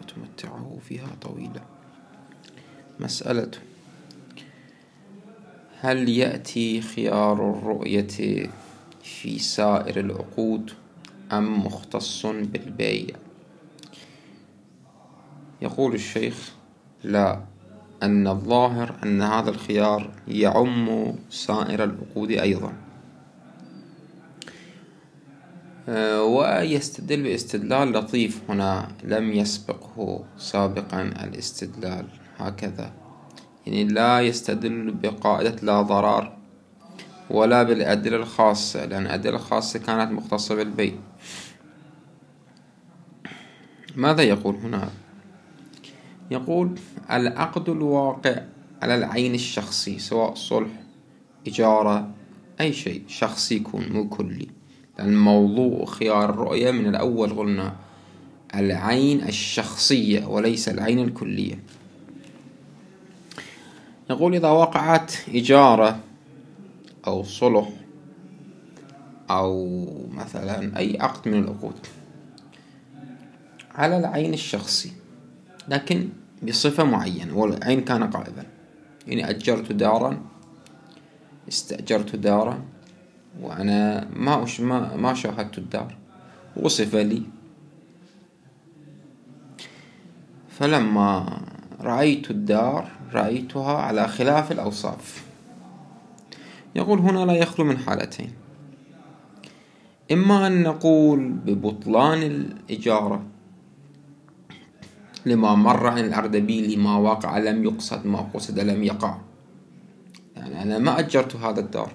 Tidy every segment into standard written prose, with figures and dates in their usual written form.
تمتعه فيها طويلا. مسألة: هل يأتي خيار الرؤية في سائر العقود أم مختص بالبيع؟ يقول الشيخ: لا، أن الظاهر أن هذا الخيار يعم سائر العقود أيضا، ويستدل باستدلال لطيف هنا لم يسبقه سابقا الاستدلال هكذا، يعني لا يستدل بقاعدة لا ضرر ولا بالأدلة الخاصة، لأن الأدلة الخاصة كانت مختصة بالبيع. ماذا يقول هنا؟ يقول: العقد الواقع على العين الشخصي، سواء صلح، إجارة، أي شيء شخصي يكون مو كلي، لأن موضوع خيار الرؤية من الأول قلنا العين الشخصية وليس العين الكلية. يقول: إذا وقعت إجارة أو صلح أو مثلا أي عقد من العقود على العين الشخصي لكن بصفة معينة والعين كان غائبا، يعني أجرت دارا، استأجرت دارا وأنا ما شاهدت الدار، وصف لي، فلما رأيت الدار رأيتها على خلاف الأوصاف. يقول: هنا لا يخلو من حالتين: إما أن نقول ببطلان الإجارة لما مر عن الأردبيلي، ما وقع لم يقصد، ما قصد لم يقع، يعني أنا ما أجرت هذا الدار.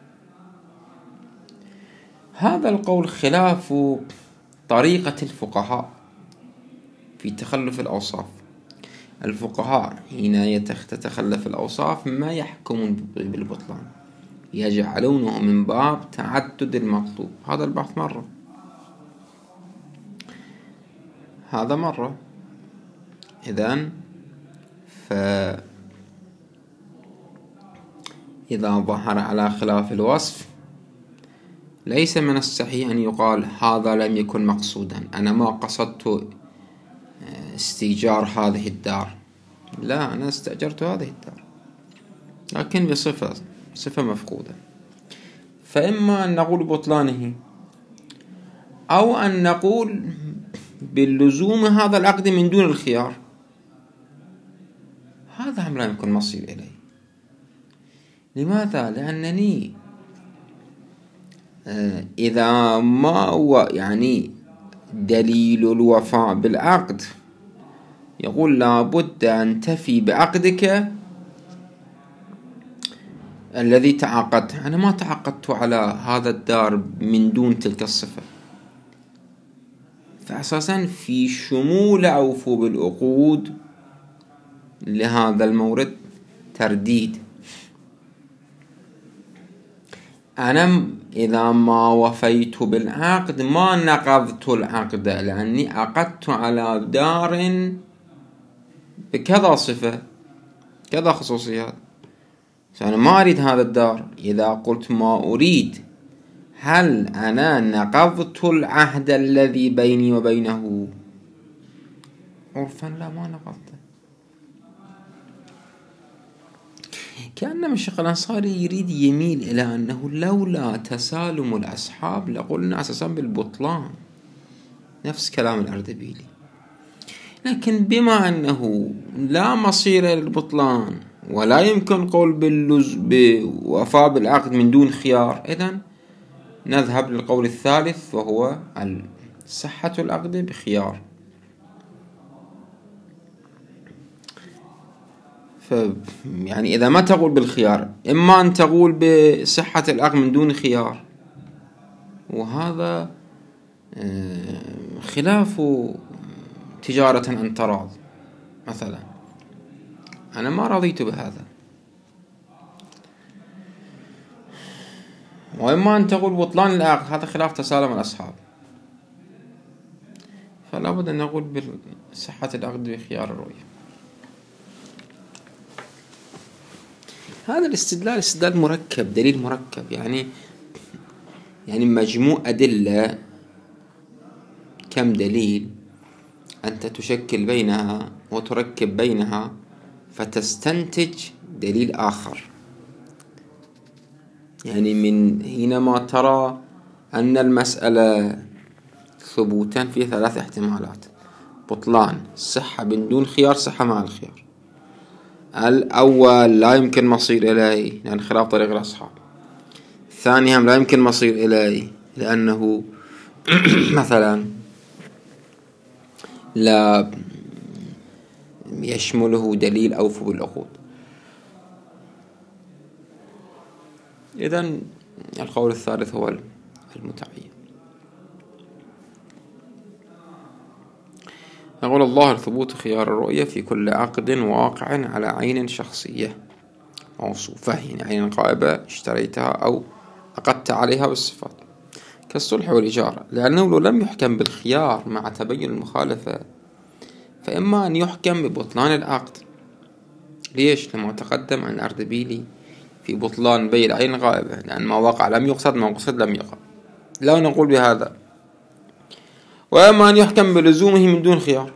هذا القول خلاف طريقة الفقهاء في تخلف الأوصاف. الفقهاء حين تتخلف الأوصاف ما يحكمون بالبطلان، يجعلونه من باب تعدد المطلوب. هذا البحث مرة، هذا مرة. إذن فإذا ظهر على خلاف الوصف ليس من الصحيح أن يقال هذا لم يكن مقصودا، أنا ما قصدت استئجار هذه الدار، لا، أنا استأجرت هذه الدار لكن بصفة مفقودة. فإما أن نقول بطلانه أو أن نقول باللزوم هذا العقد من دون الخيار. هذا هم لا يمكن مصير إليه. لماذا؟ لأنني إذا ما هو يعني دليل الوفاء بالعقد يقول لابد أن تفي بعقدك الذي تعاقدت. أنا ما تعاقدت على هذا الدار من دون تلك الصفة، فأساسا في شمول أوفوا بالعقود لهذا المورد ترديد. أنا إذا ما وفيت بالعقد ما نقضت العقد، لأني عقدت على دار بكذا صفة كذا خصوصيات، أنا ما أريد هذا الدار. إذا قلت ما أريد، هل أنا نقضت العهد الذي بيني وبينه؟ عرفا لا، ما نقضته. كأنما الشيخ الأنصاري يريد يميل إلى أنه لولا تسالم الأصحاب لقلنا أساسا بالبطلان، نفس كلام الأردبيلي. لكن بما أنه لا مصير للبطلان ولا يمكن قول بوفاء بالعقد من دون خيار، إذن نذهب للقول الثالث وهو صحة العقد بخيار. يعني إذا ما تقول بالخيار، إما أن تقول بصحة العقد من دون خيار، وهذا خلاف تجارة عن تراض مثلا، أنا ما رضيت بهذا. وإما أن تقول بطلان العقد، هذا خلاف تسالم الأصحاب، فلا بد أن نقول بصحة العقد بخيار الرؤية. هذا الاستدلال استدلال مركب، دليل مركب، يعني مجموع أدلة، كم دليل أنت تشكل بينها وتركب بينها فتستنتج دليل آخر. يعني من حينما ترى أن المسألة ثبوتا في 3 احتمالات: بطلان، صحة بدون خيار، صحة مع الخيار. الأول لا يمكن مصير إليه لأن خلاف طريق الأصحاب. الثاني هم لا يمكن مصير إليه لأنه مثلا لا يشمله دليل أوفى بالعقود. إذن القول الثالث هو المتعين. يقول الله: ثبوت خيار الرؤية في كل عقد واقع على عين شخصية موصوفة، يعني عين غائبة اشتريتها أو عقدت عليها بالصفات كالصلح والإجارة، لأنه لو لم يحكم بالخيار مع تبين المخالفة فإما أن يحكم ببطلان العقد. ليش؟ لما تقدم عن أردبيلي في بطلان بيع العين الغائبة، لأن ما وقع لم يقصد، ما قصد لم يقع، لا نقول بهذا. وإما أن يحكم بلزومه من دون خيار.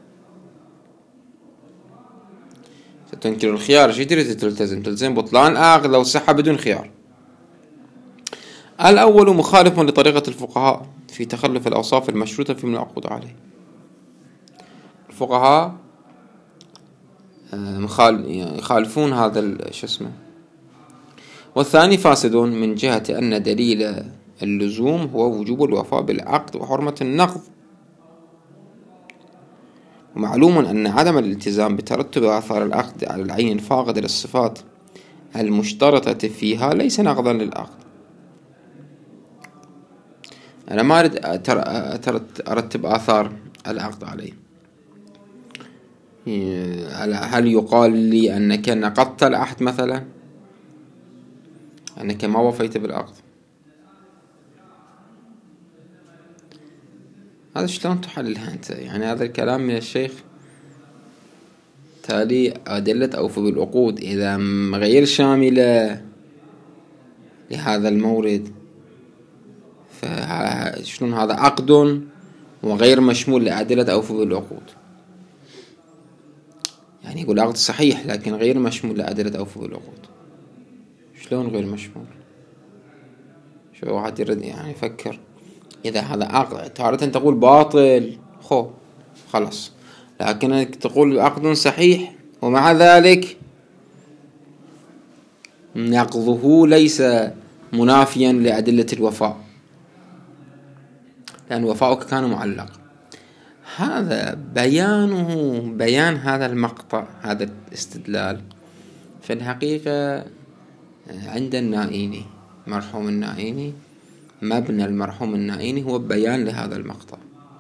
ستنكر الخيار، شو تريد تلزم بطلان العقد لو صح بدون خيار. الأول مخالف لطريقة الفقهاء في تخلف الأوصاف المشروطة في العقود عليه. الفقهاء يخالفون هذا شو اسمه. والثاني فاسد من جهة أن دليل اللزوم هو وجوب الوفاء بالعقد وحرمة النقض. ومعلوم أن عدم الالتزام بترتب آثار العقد على العين الفاقدة للصفات المشترطة فيها ليس نقضا للعقد. أنا ما أريد أرتب آثار العقد عليه. هل يقال لي أنك نقضت العهد مثلا، أنك ما وفيت بالعقد؟ هذا شلون تحللها أنت؟ يعني هذا الكلام من الشيخ تالي أدلة أوفى بالعقود إذا غير شاملة لهذا المورد، فشلون هذا عقد وغير مشمول لأدلة أوفى بالعقود؟ يعني يقول عقد صحيح لكن غير مشمول لأدلة أوفى بالعقود. شلون غير مشمول؟ شو واحد يرد يعني يفكر إذا هذا عقد تارة تقول باطل خلاص، لكنك تقول عقد صحيح ومع ذلك نقضه ليس منافيا لأدلة الوفاء لأن وفاؤك كان معلق. هذا بيان هذا المقطع، هذا الاستدلال في الحقيقة عند النائيني، مرحوم النائيني، مبنى المرحوم النائيني هو بيان لهذا المقطع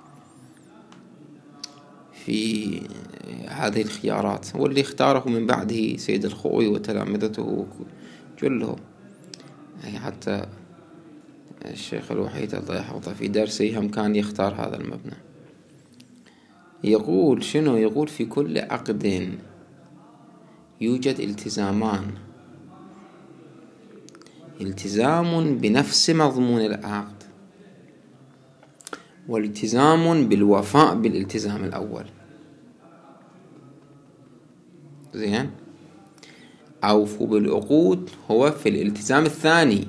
في هذه الخيارات، واللي اختاره من بعده سيد الخوئي وتلامذته كلهم. حتى الشيخ الوحيد الله يحفظه في درسه هم كان يختار هذا المبنى. يقول شنو؟ يقول في كل عقد يوجد التزامان: التزام بنفس مضمون العقد، والتزام بالوفاء بالالتزام الأول. زين؟ أوفوا بالعقود هو في الالتزام الثاني،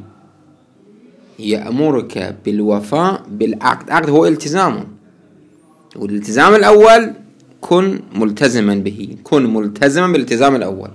يأمرك بالوفاء بالعقد. عقد هو التزام، والالتزام الأول كن ملتزما به، كن ملتزما بالالتزام الأول.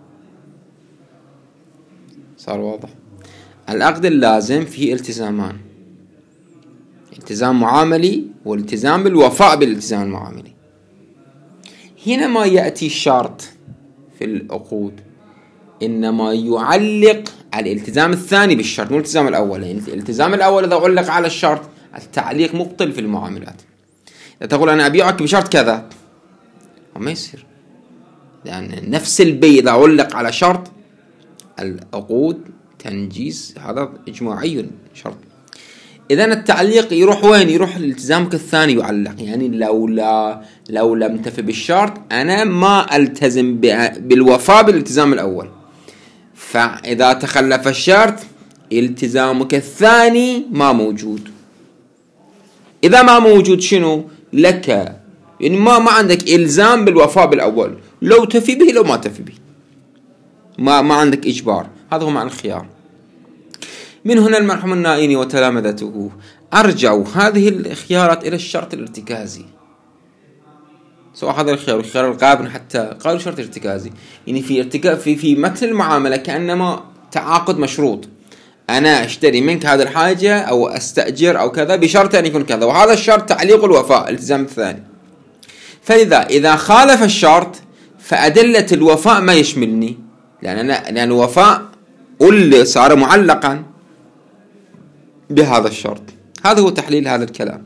صار واضح؟ العقد اللازم فيه التزامان: التزام معاملي والتزام بالوفاء بالالتزام المعاملي. هنا ما يأتي الشرط في العقود إنما يعلق على الالتزام الثاني بالشرط مو الالتزام الأول. يعني الالتزام الأول إذا علق على الشرط التعليق مبطل في المعاملات. إذا تقول أنا أبيعك بشرط كذا ما يصير، لأن نفس البيع إذا علق على شرط العقود تنجيز، هذا إجماعي شرط. إذن التعليق يروح وين؟ يروح لالتزامك الثاني يعلق. يعني لو لم تفي بالشرط أنا ما ألتزم بالوفاء بالالتزام الأول، فإذا تخلف الشرط التزامك الثاني ما موجود. إذا ما موجود شنو؟ لك يعني ما عندك إلزام بالوفاء بالأول، لو تفي به لو ما تفي به، ما عندك إجبار. هذا هو معنى الخيار. من هنا المرحوم النائيني وتلامذته أرجعوا هذه الخيارات إلى الشرط الارتكازي، سواء هذا الخيار الغابن حتى قالوا شرط ارتكازي، يعني في متن المعاملة كأنما تعاقد مشروط، أنا أشتري منك هذه الحاجة أو أستأجر أو كذا بشرط أن يكون كذا، وهذا الشرط تعليق الوفاء الالتزام الثاني. فلذا إذا خالف الشرط فأدلة الوفاء ما يشملني، لأن الوفاء اللي صار معلقا بهذا الشرط. هذا هو تحليل هذا الكلام،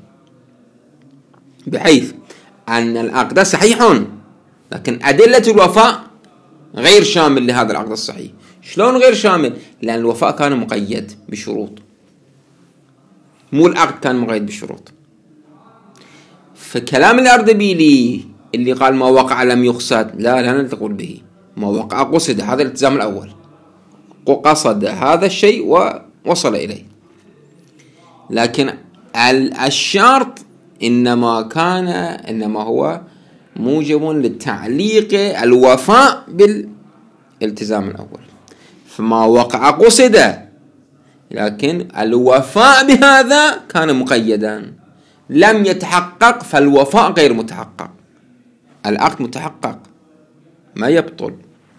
بحيث أن العقد صحيح لكن أدلة الوفاء غير شامل لهذا العقد الصحيح. شلون غير شامل؟ لأن الوفاء كان مقيد بشروط، مو العقد كان مقيد بشروط. فكلام الأردبيلي اللي قال ما وقع لم يقصد، لا نقول به، ما وقع قصد، هذا الالتزام الأول، قصد هذا الشيء ووصل إليه. لكن الشرط إنما هو موجب للتعليق الوفاء بالالتزام الأول، فما وقع قصد، لكن الوفاء بهذا كان مقيدا، لم يتحقق فالوفاء غير متحقق، العقد متحقق ما يبطل.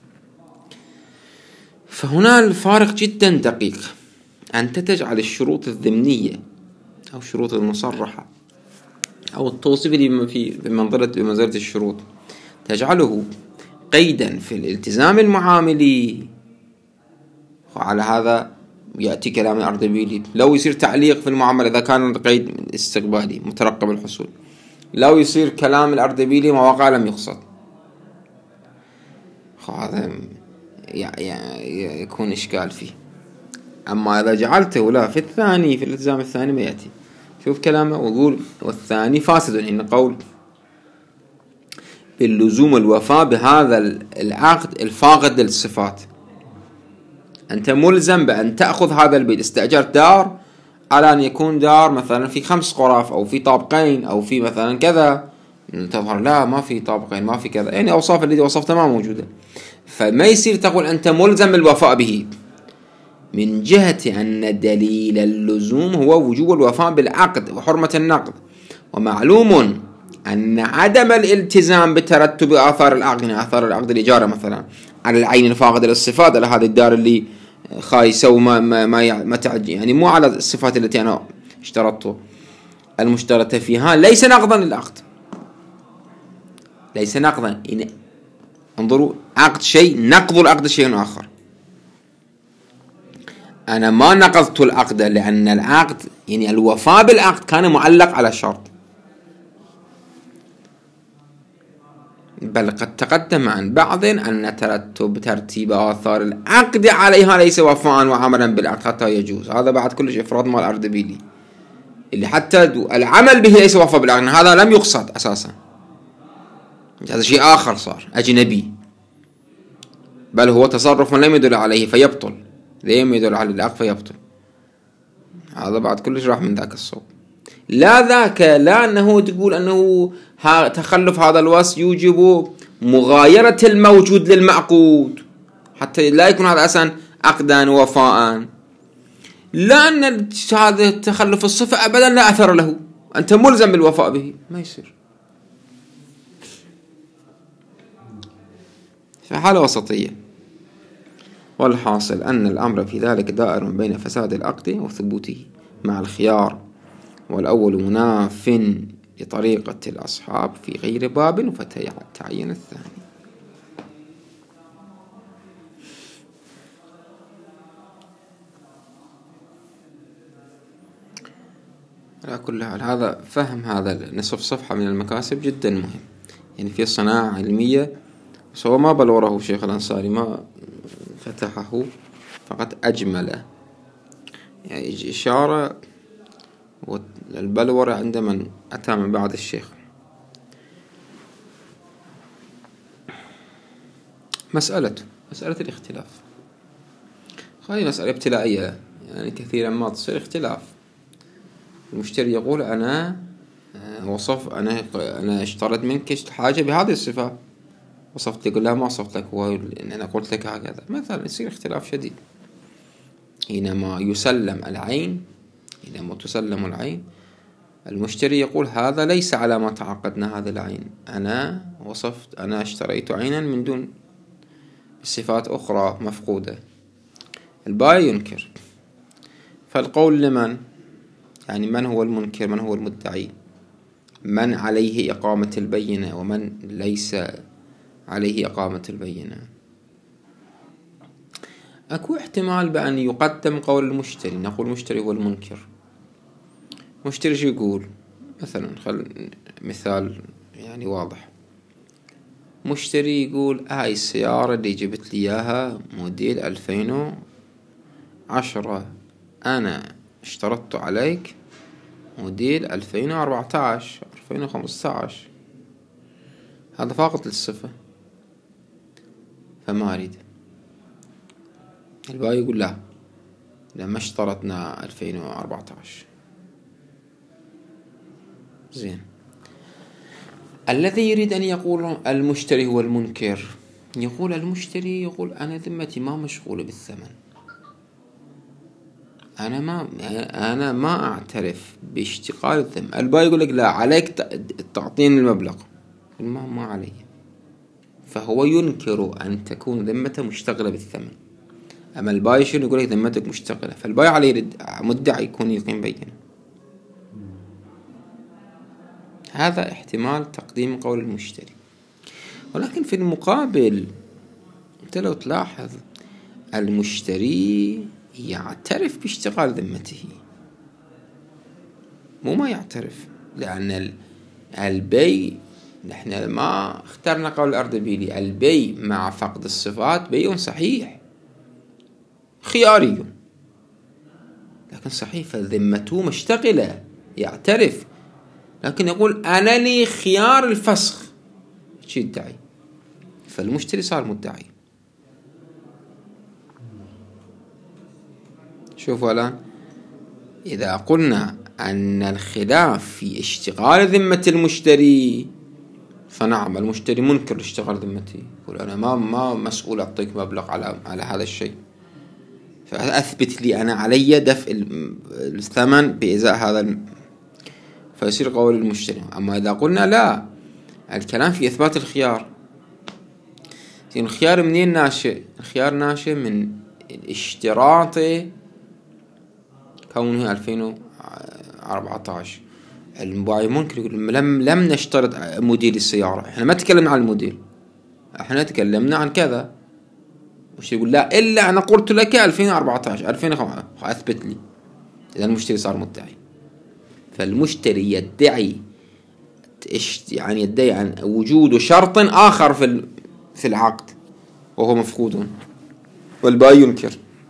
فهنا الفارق جدا دقيق، أنت تجعل الشروط الضمنية أو الشروط المصرحة أو التوصيف اللي بمنزلة الشروط تجعله قيدا في الالتزام المعاملي، وعلى هذا يأتي كلام الأردبيلي. لو يصير تعليق في المعاملة إذا كان القيد استقبالي مترقب الحصول، لو يصير كلام الأردبيلي ما وقع لم يقصد، هذا يكون إشكال فيه. أما إذا جعلته لا في الثاني، في الالتزام الثاني ما يأتي. شوف كلامه وقول والثاني فاسد، إن قول باللزوم الوفاء بهذا العقد الفاقد للصفات. أنت ملزم بأن تأخذ هذا البيت، استأجرت دار على أن يكون دار مثلا في 5 غرف أو في طابقين أو في مثلا كذا، تظهر لا ما في طابقين ما في كذا، يعني أوصاف التي وصفتها ما موجودة، فما يصير تقول أنت ملزم بالوفاء به، من جهة أن دليل اللزوم هو وجوب الوفاء بالعقد وحرمة النقد. ومعلوم أن عدم الالتزام بترتب آثار العقد، يعني آثار العقد الإجارة مثلا على العين الفاقدة للصفات، على هذه الدار اللي خايسة وما تعجي، يعني مو على الصفات التي أنا اشترطته المشترطة فيها، ليس نقضا للعقد، ليس نقضا. يعني انظروا، عقد شيء، نقض العقد شيء آخر. أنا ما نقضت العقد لأن العقد يعني الوفاء بالعقد كان معلق على شرط، بل قد تقدم عن بعض أن ترتيب آثار العقد عليها ليس وفاء وعملا بالعقد حتى يجوز. هذا بعد كلش إفراد مال الأردبيلي، اللي حتى العمل به ليس وفاء بالعقد، هذا لم يقصد أساسا، هذا شيء آخر صار أجنبي، بل هو تصرف لم يدل عليه فيبطل، لم يدل على العقد فيبطل. هذا بعد كلش راح من ذاك الصوب. لا ذاك، لا أنه تقول أنه تخلف هذا الوصف يوجب مغايرة الموجود للمعقود حتى لا يكون هذا أصلا عقدا وفاء، لا أن هذا تخلف الصفة أبدا لا أثر له، أنت ملزم بالوفاء به، ما يصير. فحالة وسطية. والحاصل أن الأمر في ذلك دائر بين فساد العقد وثبوته مع الخيار، والأول مناف لطريقة الأصحاب في غير باب فتعين الثاني. على كل حال هذا فهم هذا نصف صفحة من المكاسب جدا مهم، يعني في صناعة علمية، سواء ما بلوره شيخ الأنصاري، ما فتحه فقط أجمله، يعني إشارة والبلورة عند من أتى من بعد الشيخ. مسألة الاختلاف، هذه مسألة ابتلائية، يعني كثيرا ما تصير اختلاف. المشتري يقول أنا وصف أنا اشتريت منك حاجة بهذه الصفة، وصفت لك لا ما وصفت لك، إن أنا قلت لك هكذا مثلا، يصير اختلاف شديد. حينما تسلم العين المشتري يقول هذا ليس على ما تعاقدنا، هذا العين أنا اشتريت عينا من دون صفات أخرى مفقودة. البائع ينكر، فالقول لمن؟ يعني من هو المنكر، من هو المدعي، من عليه إقامة البينة ومن ليس عليه إقامة البينة. أكو احتمال بأن يقدم قول المشتري، نقول المشتري هو المنكر. مشتري شو يقول؟ مثلا مثال يعني واضح، مشتري يقول هاي السيارة اللي جبت لي إياها موديل 2010، أنا اشترطت عليك موديل 2014 2015، هذا فاقد للصفة فما أريد. البائع يقول لا ما اشترطنا 2014. زين، الذي يريد أن يقول المشتري هو المنكر، يقول المشتري يقول أنا ذمتي ما مشغولة بالثمن، أنا ما أعترف باشتغال الذمة. البائع يقول لك لا عليك تعطيني المبلغ، ما علي. فهو ينكر أن تكون ذمته مشتغلة بالثمن. أما البائع شنو يقول لك ذمتك مشتغلة، فالبائع عليه مدعي يكون يقيم بينه. هذا احتمال تقديم قول المشتري. ولكن في المقابل أنت لو تلاحظ المشتري يعترف باشتغال ذمته، مو ما يعترف، لأن البيع نحن ما اخترنا قول الأردبيلي، البيع مع فقد الصفات بيع صحيح خياري، لكن صحيح فذمته مشتغلة، يعترف، لكن يقول أنا لي خيار الفسخ، شي يدعي، فالمشتري صار مدعي. شوفوا الآن، إذا قلنا أن الخلاف في اشتغال ذمة المشتري فنعم المشتري منكر اشتغال ذمتي، يقول أنا ما مسؤول أعطيك مبلغ على هذا الشيء، فأثبت لي أنا علي دفع الثمن بإزاء هذا، فيصير قول المشتري. أما إذا قلنا لا، الكلام في إثبات الخيار، الخيار منين ناشئ؟ الخيار ناشئ من اشتراط كونه 2014. المبايع ممكن يقول لم نشترط موديل السيارة، احنا ما تكلمنا عن الموديل، احنا تكلمنا عن كذا. مش يقول لا إلا أنا قلت لك 2014 2005، أثبت لي. إذا المشتري صار مدعي، فالمشتري يدعي عن وجود شرط آخر في العقد وهو مفقود، والبائع ينكر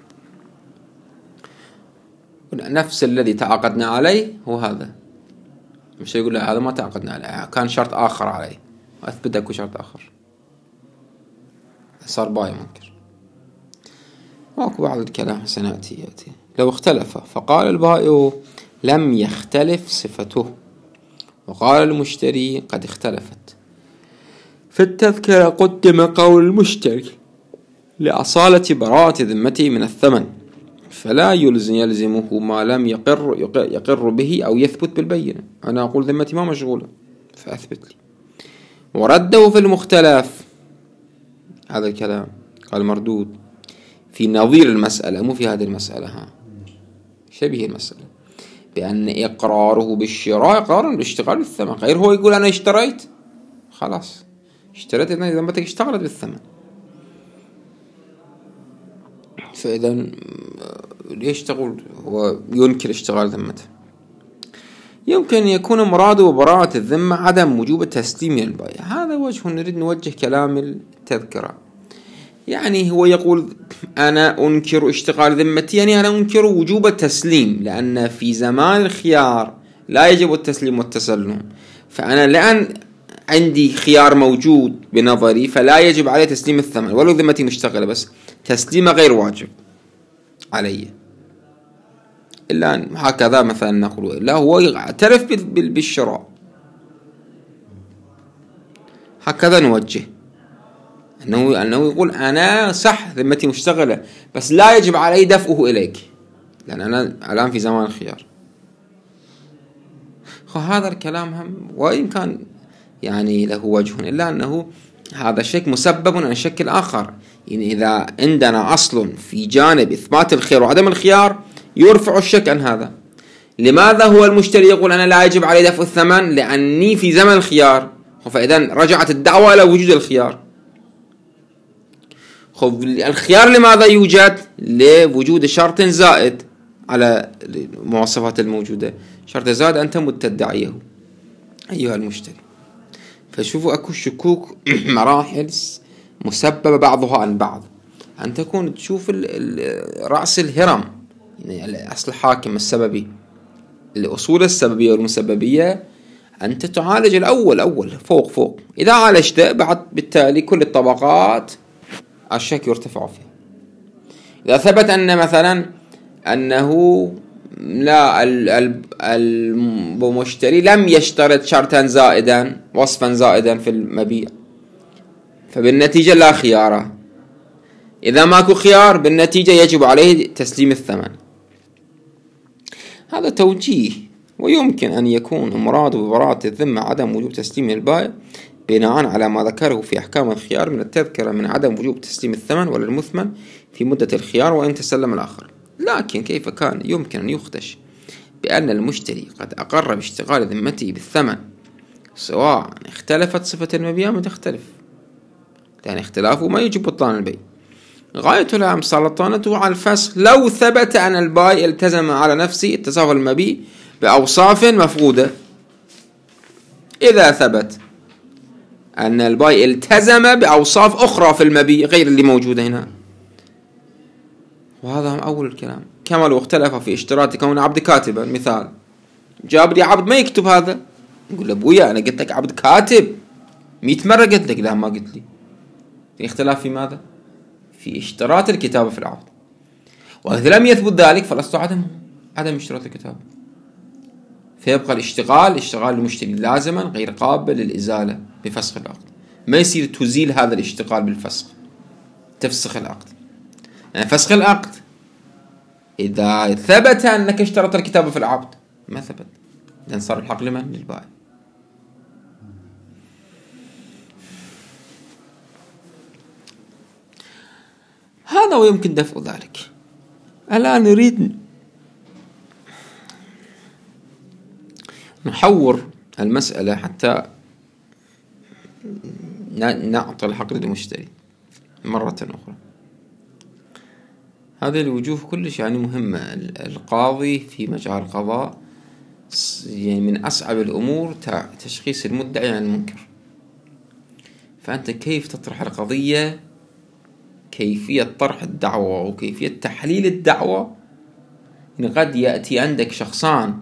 نفس الذي تعاقدنا عليه هو هذا. مش يقول لا هذا ما تعاقدنا عليه، كان شرط آخر عليه، وأثبت لك شرط آخر، صار بائع منكر. واكو بعض الكلام سنأتي لو اختلف فقال البائع لم يختلف صفته، وقال المشتري قد اختلفت، في التذكرة قدم قول المشتري لأصالة براءة ذمته من الثمن، فلا يلزمه ما لم يقر به أو يثبت بالبينة. أنا أقول ذمتي ما مشغولة فأثبت لي. ورده في المختلف، هذا الكلام قال مردود في نظير المسألة، مو في هذه المسألة، شبيه المسألة، بأن إقراره بالشراء إقرار باشتغال بالثمن، غير هو يقول أنا اشتريت، خلاص اشتريت، إذن ذمتك اشتغلت بالثمن. فإذا ليش تقول هو ينكر اشتغال ذمته؟ يمكن يكون مراده ببراءة الذمة عدم وجوب تسليم البائع. هذا وجه نريد نوجه كلام التذكرة. يعني هو يقول أنا أنكر اشتغال ذمتي، يعني أنا أنكر وجوب التسليم، لأن في زمان الخيار لا يجب التسليم والتسلم، فأنا لأن عندي خيار موجود بنظري فلا يجب عليه تسليم الثمن ولو ذمتي مشتغلة، بس تسليمه غير واجب علي. إلا هكذا مثلا نقول لا، هو يعترف بالشراء هكذا نوجه، أنه يقول أنا صح ذمتي مشتغلة بس لا يجب علي دفعه إليك لأن أنا الآن في زمان الخيار. هذا الكلام هم وإن كان يعني له وجه إلا أنه هذا الشك مسبب عن الشك الآخر. يعني إذا عندنا أصل في جانب إثبات الخيار وعدم الخيار يرفع الشك عن هذا. لماذا هو المشتري يقول أنا لا يجب علي دفع الثمن؟ لأني في زمن الخيار. فإذا رجعت الدعوة إلى وجود الخيار. الخيار لماذا يوجد؟ لوجود شرط زائد على المواصفات الموجودة، شرط زائد أنت تدعيه أيها المشتري. فشوفوا أكو شكوك مراحل مسببة بعضها عن بعض. أن تكون تشوف رأس الهرم، يعني الأصل الحاكم السببي، الأصول السببية والمسببية، أنت تعالج الأول فوق. إذا عالجت بعد بالتالي كل الطبقات الشك يرتفع فيها. إذا ثبت أن مثلا أنه لا المشتري لم يشترط شرطا زائدا وصفا زائدا في المبيع فبالنتيجة لا خيار. إذا ماكو خيار بالنتيجة يجب عليه تسليم الثمن. هذا توجيه، ويمكن أن يكون مراد ببراءة الذمة عدم وجوب تسليم البائع بناء على ما ذكره في أحكام الخيار من التذكرة من عدم وجوب تسليم الثمن ولا المثمن في مدة الخيار وإن تسلم الآخر. لكن كيف كان يمكن أن يخدش بأن المشتري قد أقر باشتغال ذمته بالثمن سواء اختلفت صفة المبيع أم تختلف، لأن اختلافه ما يجب بطلان البيع. غاية الأمر سلطنته على الفسخ لو ثبت أن البائع التزم على نفسه اتصاف المبيع بأوصاف مفقودة. إذا ثبت أن البائع التزم بأوصاف أخرى في المبيع غير اللي موجودة هنا، وهذا أول الكلام. كما لو اختلف في اشتراط كون عبد كاتبا، مثال جاب لي عبد ما يكتب، هذا يقول أبويا أنا قلت لك عبد كاتب 100 مرة، قلت لك لا ما قلت لي. في اختلاف في ماذا؟ في اشتراط الكتابة في العقد. وإذا لم يثبت ذلك فلست عدم اشتراط الكتابة، فيبقى الاشتغال المشتري لازما غير قابل للإزالة بفسخ العقد. ما يصير تزيل هذا الاشتغال بالفسخ، تفسخ العقد. يعني فسخ العقد إذا ثبت أنك اشترط الكتابة في العقد، ما ثبت، إذن صار الحق لمن؟ للبائع. هذا ويمكن دفع ذلك. الآن نريد نحور المسألة حتى نعطي الحق للمشتري مرة أخرى. هذه الوجوه كلش يعني مهمة. القاضي في مجال القضاء يعني من أصعب الأمور تشخيص المدعي عن المنكر. فأنت كيف تطرح القضية، كيفية طرح الدعوة وكيفية تحليل الدعوة. يعني قد يأتي عندك شخصان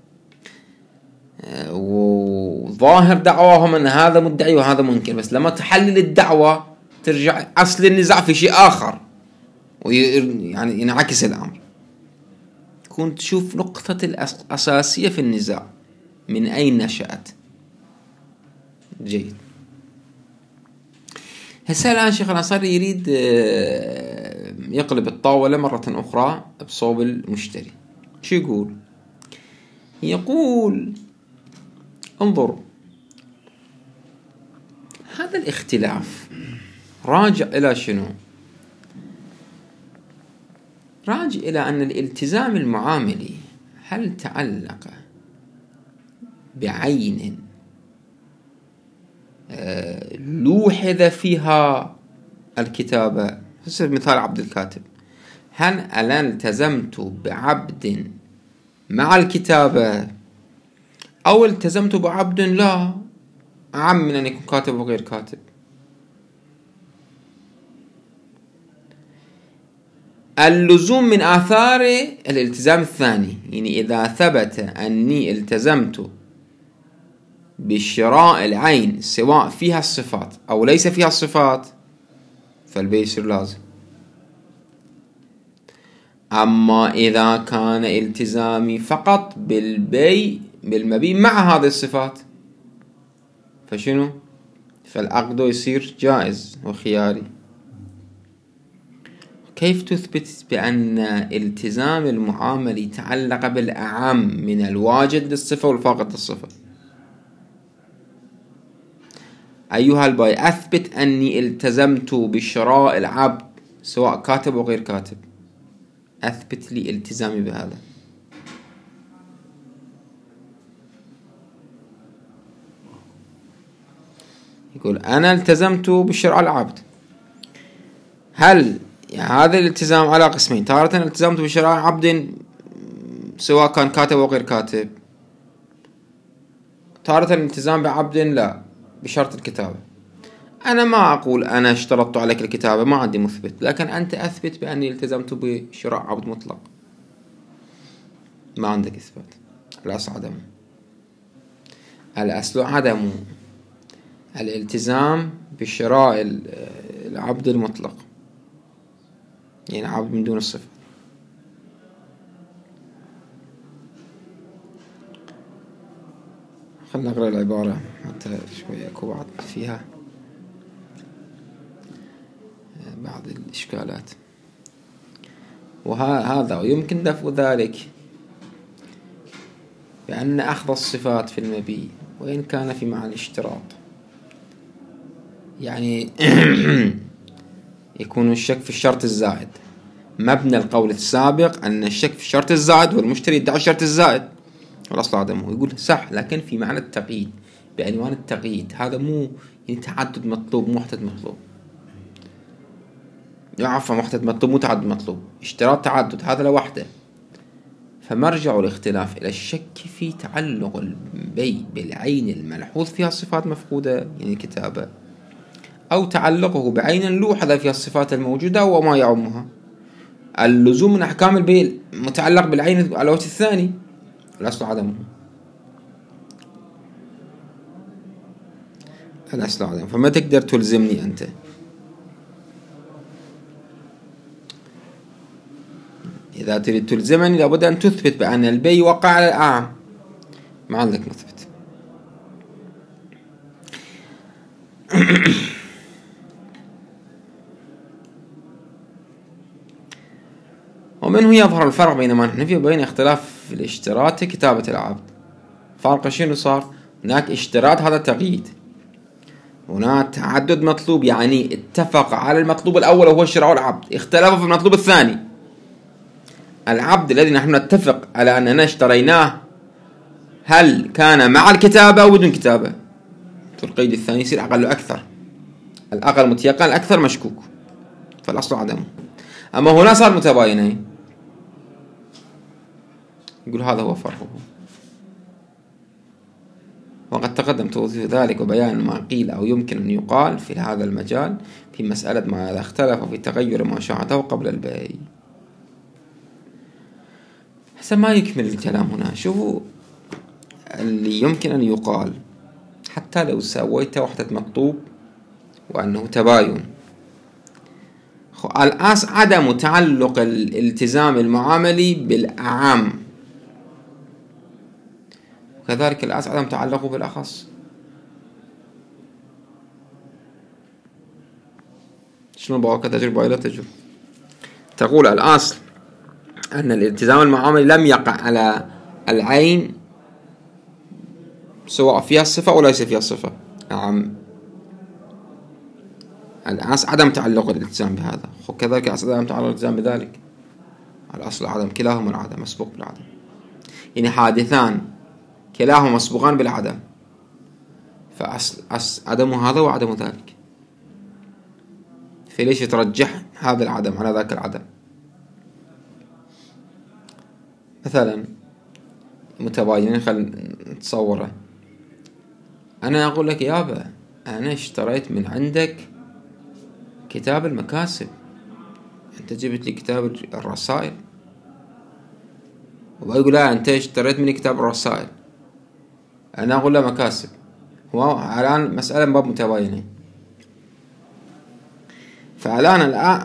وظاهر دعواهم أن هذا مدعي وهذا منكر، بس لما تحلل الدعوة ترجع أصل النزاع في شيء آخر، يعني ينعكس الأمر. كنت تشوف نقطة الأساسية في النزاع من أين نشأت. جيد. هسه الآن شيخ الأنصاري يريد يقلب الطاولة مرة أخرى بصوب المشتري. شو يقول؟ يقول انظر، هذا الاختلاف راجع إلى شنو؟ راجع إلى أن الالتزام المعاملي هل تعلق بعين لوحظ فيها الكتابة، مثال عبد الكاتب، هل أنا التزمت بعبد مع الكتابة أو التزمت بعبد لا أعم من أن يكون كاتب وغير كاتب؟ اللزوم من آثار الالتزام الثاني، يعني إذا ثبت أني التزمت بشراء العين سواء فيها الصفات أو ليس فيها الصفات فالبيع يصير لازم. أما إذا كان التزامي فقط بالبيع بالمبيع مع هذه الصفات فشنو؟ فالعقد يصير جائز وخياري. كيف تثبت بأن التزام المعامل تعلق بالأعم من الواجد للصفة والفاقد للصفة؟ أيها الباي، أثبت أني التزمت بشراء العبد سواء كاتب أو غير كاتب. أثبت لي التزامي بهذا. يقول أنا التزمت بشراء العبد. هل يعني هذا الالتزام على قسمين؟ تارة التزمت بشراء عبد سواء كان كاتب أو غير كاتب، تارة الالتزام بعبد لا بشرط الكتابة. أنا ما أقول أنا اشترطت عليك الكتابة، ما عندي مثبت، لكن أنت أثبت بأني التزمت بشراء عبد مطلق. ما عندك إثبات. الأصل عدم. الأصل عدم الالتزام بشراء العبد المطلق، يعني عبد من دون الصفة. خلنا نقرأ العبارة حتى شوية أكو بعض فيها بعض الإشكالات. وهذا يمكن دفع ذلك بأن أخذ الصفات في المبي وإن كان في معنى الاشتراط، يعني يكون الشك في الشرط الزائد. مبنى القول السابق أن الشك في الشرط الزائد والمشتري يدعي الشرط الزائد، والأصل عدمه. يقول صح، لكن في معنى التقييد، بعنوان التقييد. هذا مو يعني تعدد مطلوب مو وحدة مطلوب، عفوا وحدة مطلوب مو تعدد مطلوب، اشتراط تعدد هذا لوحده. فمرجع الاختلاف إلى الشك في تعلق البيع بالعين الملحوظ فيها صفات مفقودة يعني كتابة، أو تعلقه بعين لوحظ فيها الصفات الموجودة وما يعمها. اللزوم من أحكام البيع متعلق بالعين على الوجه الثاني، الأصل عدمه. الأصل عدمه، فما تقدر تلزمني أنت. إذا تريد تلزمني لابد أن تثبت بأن البيع وقع على الأعم، ما عندك مثبت. ومنه يظهر الفرق بين ما نحن فيه وبين اختلاف الاشتراط كتابة العبد. فرق شنو صار؟ هناك اشتراط هذا تقييد، هناك تعدد مطلوب، يعني اتفق على المطلوب الأول وهو شراء العبد، اختلفوا في المطلوب الثاني. العبد الذي نحن نتفق على أننا اشتريناه هل كان مع الكتابة أو بدون كتابة؟ القيد الثاني يصير أقل أكثر، الأقل متيقن الأكثر مشكوك، فالأصل عدمه. أما هنا صار متباينين، يقول هذا هو فرقه. وقد تقدم توضيح ذلك وبيان ما قيل أو يمكن أن يقال في هذا المجال في مسألة ما إذا اختلف في تغير ما شاهده قبل البيع. حسب ما يكمل الكلام هنا، شوفوا اللي يمكن أن يقال حتى لو سويت وحدة مطلوب وأنه تباين. الأصل عدم تعلق الالتزام المعاملي بالأعم، وكذلك الأصل عدم تعلقه بالأخص. شنو بقى تجربة إلى تجربة؟ تقول الأصل أن الالتزام المعاملي لم يقع على العين سواء فيها الصفة أو ليس فيها الصفة. نعم، الأصل عدم تعلق الالتزام بهذا، وكذلك الأصل عدم تعلق الالتزام بذلك. الأصل عدم، كلاهما العدم مسبوق بالعدم، يعني حادثان كلاهما مسبوقان بالعدم، فأصل عدم هذا وعدم ذلك. فليش ترجح هذا العدم على ذاك العدم؟ مثلا متباينين، خل نتصوره. أنا أقول لك يابا أنا اشتريت من عندك كتاب المكاسب، أنت جبت لي كتاب الرسائل. ويقول لا أنت اشتريت مني كتاب الرسائل، أنا أقول له مكاسب. هو الآن مسألة باب متباينين. فالآن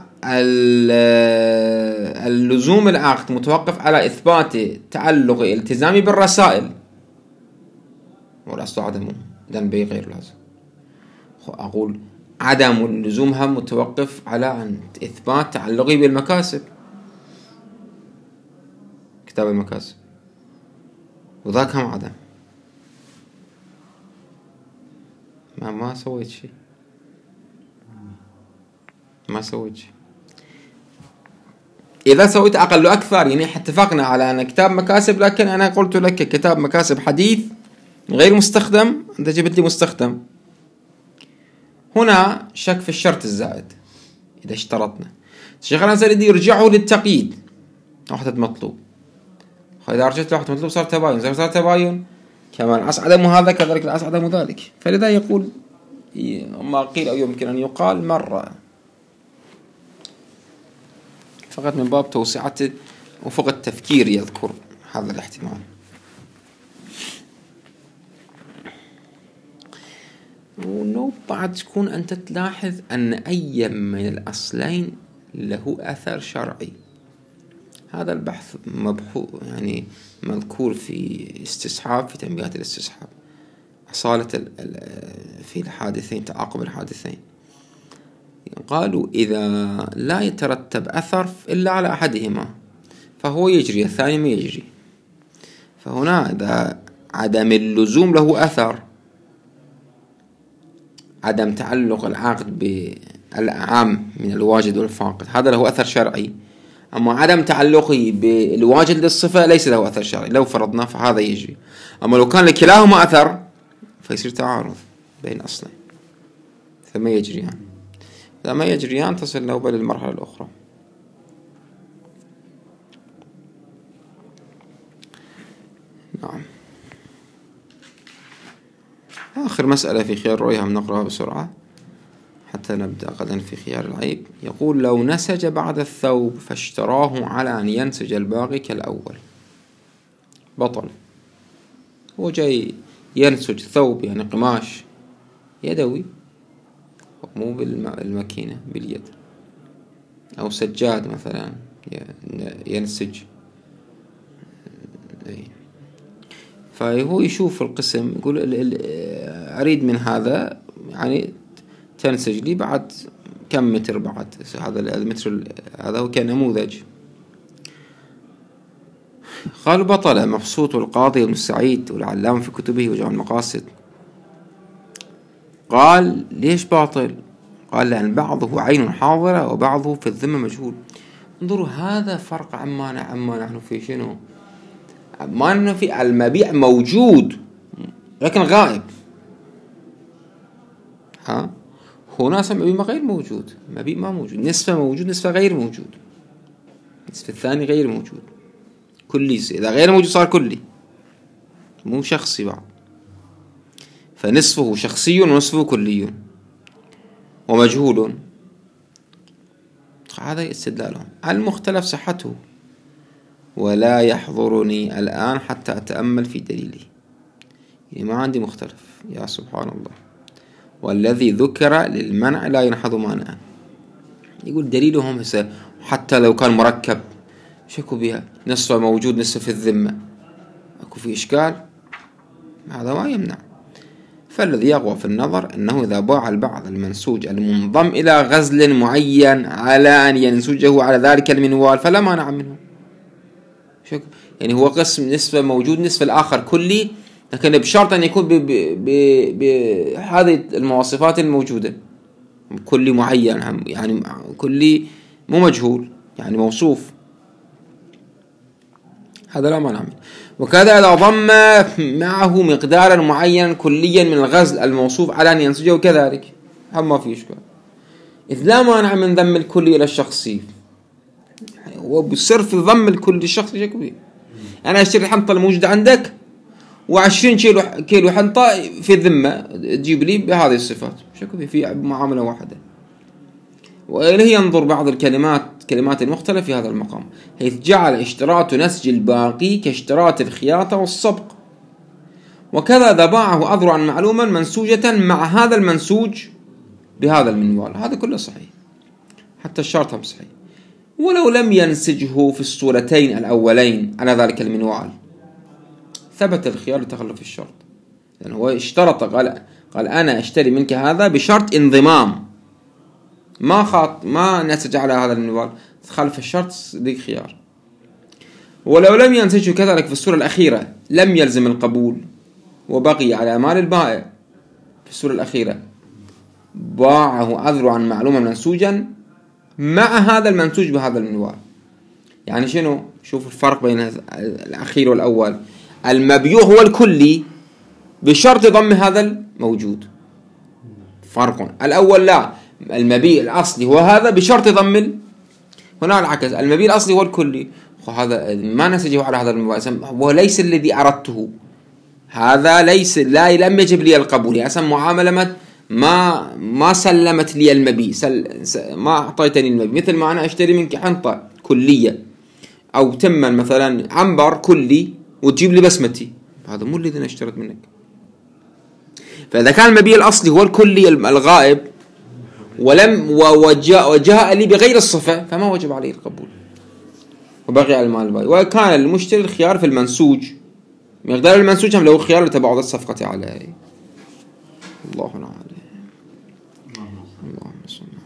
اللزوم العقد متوقف على إثبات تعلق التزامي بالرسائل، والأصل عدمه، إذن بي غير لازم. أقول عدم اللزومها متوقف على إثبات تعلقي بالمكاسب، كتاب المكاسب، وذاك هم عدم. ما سويت شيء، ما سويت شيء. إذا سويت أقل أكثر، يعني اتفقنا على أن كتاب مكاسب، لكن أنا قلت لك كتاب مكاسب حديث غير مستخدم، أنت جبت لي مستخدم. هنا شك في الشرط الزائد إذا اشترطنا. الشيخ الأنصاري يرجعه للتقييد، وحدة مطلوب. إذا رجعت لوحدة مطلوب صار تباين، صار تباين كما الأصل عدم هذا كذلك الأصل عدم ذلك. فلذا يقول ما قيل أو يمكن أن يقال مرة، فقط من باب توسعة وفق التفكير يذكر هذا الاحتمال. ونو بعد تكون أنت تلاحظ أن أي من الأصلين له أثر شرعي. هذا البحث مبحوث يعني مذكور في استصحاب، في تنبيهات الاستصحاب، أصالة في الحادثين، تعاقب الحادثين. قالوا إذا لا يترتب أثر إلا على أحدهما فهو يجري، الثاني ما يجري. فهنا إذا عدم اللزوم له أثر، عدم تعلق العقد بالأعم من الواجد والفاقد، هذا له أثر شرعي. أما عدم تعلقه بالواجد للصفة ليس له أثر شرعي، لو فرضنا فهذا يجري. أما لو كان لكلاهما أثر فيصير تعارض بين أصلين فما يجريان. إذا ما يجريان تصل النوبة للمرحلة الأخرى. نعم. آخر مسألة في خيار الرؤية هم نقرأها بسرعة حتى نبدأ غدا في خيار العيب. يقول لو نسج بعد الثوب فاشتراه على أن ينسج الباقي كالأول بطل. هو جاي ينسج ثوب يعني قماش يدوي مو بالماكينة باليد، أو سجاد مثلا ينسج، فهو يشوف القسم يقول أريد من هذا يعني تنسج لي بعد كم متر، بعد هذا المتر هذا هو كنموذج. قالوا بطل مبسوط والقاضي ابن السعيد والعلام في كتبه وجمع المقاصد. قال ليش باطل؟ قال لأن بعضه عين حاضرة وبعضه في الذمة مجهول. انظروا هذا فرق عما نحن في شنو، ما نحن في المبيع موجود لكن غائب. هنا مبيع غير موجود، مبيع ما موجود، نصفه موجود نصفه غير موجود، نصف الثاني غير موجود، كلي. إذا غير موجود صار كلي مو شخصي بعد، فنصفه شخصي ونصفه كلي ومجهول. هذا استدلالهم. المختلف صحته ولا يحضرني الآن حتى أتأمل في دليله. يعني ما عندي مختلف، يا سبحان الله. والذي ذكر للمنع لا ينحض مانعا. يقول دليلهم حتى لو كان مركب شكوا بها، نصف موجود نصف في الذمة، أكو في إشكال، هذا ما يمنع. فالذي يقوى في النظر أنه إذا باع البعض المنسوج المنضم إلى غزل معين على أن ينسجه على ذلك المنوال فلا مانع منه. يعني هو قسم نصف موجود نصف الآخر كلي، لكن بشرط أن يكون بهذه المواصفات الموجودة، كلي معين، يعني كلي مو مجهول يعني موصوف، هذا لا مانع منه. وكذا إذا ضم معه مقدارا معينا كليا من الغزل الموصوف على أن ينسجه كذلك هم ما في إشكال، إذ لا مانع من ضم الكلي إلى الشخصي. وبصرف ضم الكلي الشخصي شكو بيه. أنا أشتري الحنطة الموجودة عندك و20 كيلو حنطة في الذمة تجيب لي بهذه الصفات شكو بيه، في معاملة واحدة. وإليه ينظر بعض كلمات المختلفة في هذا المقام، حيث جعل اشتراط نسج الباقي كاشتراط الخياطة والصبق. وكذا إذا باعه أذرعا معلوما منسوجة مع هذا المنسوج بهذا المنوال، هذا كله صحيح، حتى الشرط هم صحيح. ولو لم ينسجه في الصورتين الأولين على ذلك المنوال ثبت الخيار لتخلف الشرط، لأنه هو اشترط، قال أنا أشتري منك هذا بشرط انضمام، ما نسج على هذا المنوال، خلف الشرط لك خيار. ولو لم ينسجه كذلك في السورة الأخيرة لم يلزم القبول، وبقي على مال البائع. في السورة الأخيرة باعه أذرعا معلوما منسوجا مع هذا المنسوج بهذا المنوال. يعني شنو؟ شوف الفرق بين الأخير والأول. المبيوع هو الكلي بشرط ضم هذا الموجود، فرق. الأول لا، المبيع الأصلي هو هذا بشرط ضم. هنا العكس، المبيع الأصلي هو الكلي، هذا ما نسجه على هذا المواسم، هو ليس الذي أردته، هذا ليس، لا لم يجب لي القبول. يعني معاملة ما سلمت لي المبيع، ما أعطيتني المبيع. مثل ما أنا أشتري منك حنطة كلية أو تما مثلا عنبر كلي وتجيب لي بسمتي، هذا مو الذي أنا اشتريت منك. فإذا كان المبيع الأصلي هو الكلي الغائب وجاء لي بغير الصفة فما وجب عليه القبول، وبقي على المال الباقي. وكان المشتري الخيار في المنسوج، مقدار المنسوج هم له خيار لتباعد الصفقة عليه. الله أعلم. اللهم صل